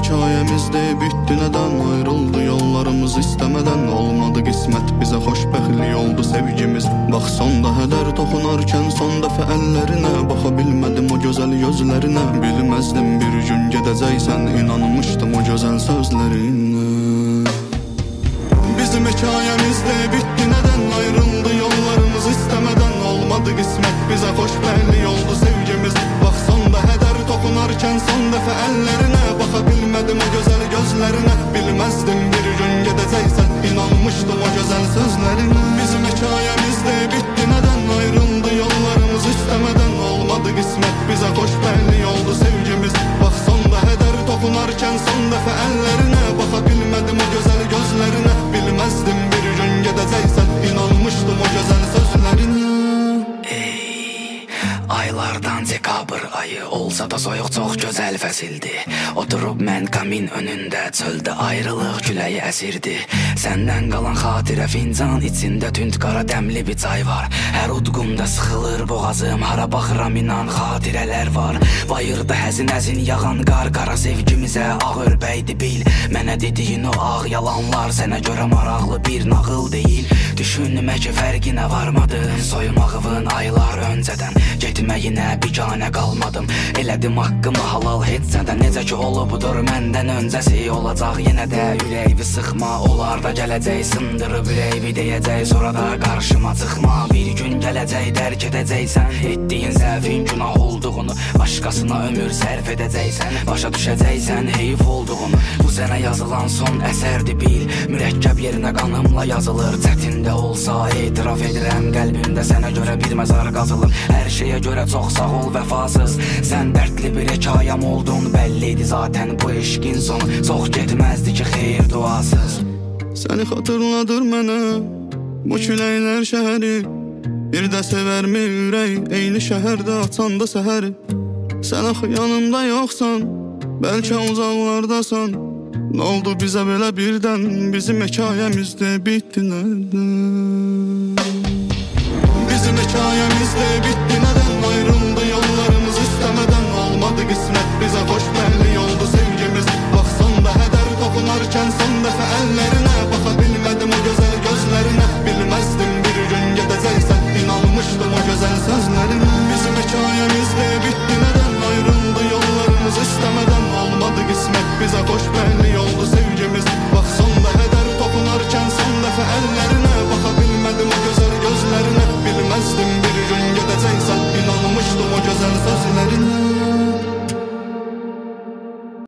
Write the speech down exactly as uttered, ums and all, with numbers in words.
hekayemizde bitti neden? Ayrıldı yollarımız istemeden. Olmadı qismət bizə xoşbəxtlik oldu sevgimiz. Bax sonda hədər toxunarkən son dəfə əllərinə. Baxa bilmədim o gözəl gözlərinə. Bilməzdim bir gün gedəcəksən, inanmışdım o gözəl sözlərinə. Bizim hekayemizde bitti neden? Ayrıldı yollarımız istemeden. Olmadı qismət bizə xoşbəxtlik oldu sevgimiz. Bax sonda hədər toxunarkən son dəfə əllərinə. Baxa bilmədim o gözəl gözlərinə. Bilməzdim bir gün gedəcəksən, inanmışdım o gözəl sözlərinə. Bizim hekayemizde bitti neden? Ayrıldı yollarımız istemeden. Olmadı qismət bizə xoşbəxtlik oldu sevgimiz. Bax sonda hədər toxunarkən son dəfə əllərinə. Baxa bilmədim o gözəl gözlərinə. Bilməzdim bir gün gedəcəksən, inanmışdım o gözəl sözlərinə. Aylardan dekabr ayı olsa da soyuq çox gözəl fəsildi. Oturub mən kamin önündə, çöldə ayrılıq küləyi əsirdi. Səndən qalan xatirə fincan içində tünd qara dəmli bir çay var. Hər udqumda sıxılır boğazım, hara baxıram inan xatirələr var. Bayırda həzin-həzin yağan qar, qara sevgimizə ağ örpəydi bil. Mənə dediyin o ağ yalanlar sənə görə maraqlı bir nağıl deyil. Düşünmə ki fərqinə varmadın, soyumağıvın aylar öncədən. Getməyinə biganə qalmadım, elədim haqqımı halal hetsədən. Necə ki olubdur məndən öncəsi olacaq yenə də. Ürəyvi sıxma, olar da gələcək sındırıb ürəyvi deyəcək, sonra da qarşıma çıxma. Bir gün gələcək dərk edəcəksən, etdiyin səhvin günah olduğunu, başqasına ömür sərf edəcəksən, başa düşəcəksən heyif olduğunu. Bu sənə yazılan son əsərdi bil, mürəkkəb yerinə qanımla yazılır. Çətində olsa etiraf edirəm, qəlbimdə sənə görə bir məzar qazılır. Hər şeyə görə çox sağ ol vəfasız, sən dərdli bir hekayəm oldun. Bəlli idi zaten bu eşqin sonu, çox getməzdi ki xeyir duasız. Səni xatırladır mənə bu küləklər şəhəri. Bir də sevərmi ürək eyni şəhərdə açanda səhəri. Sən axı yanımda yoxsan, bəlkə uzaqlardasan. Nə oldu bizə belə birdən, bizim hekayəmizdə bitdi nədən? Bizim hekayəmizdə bitdi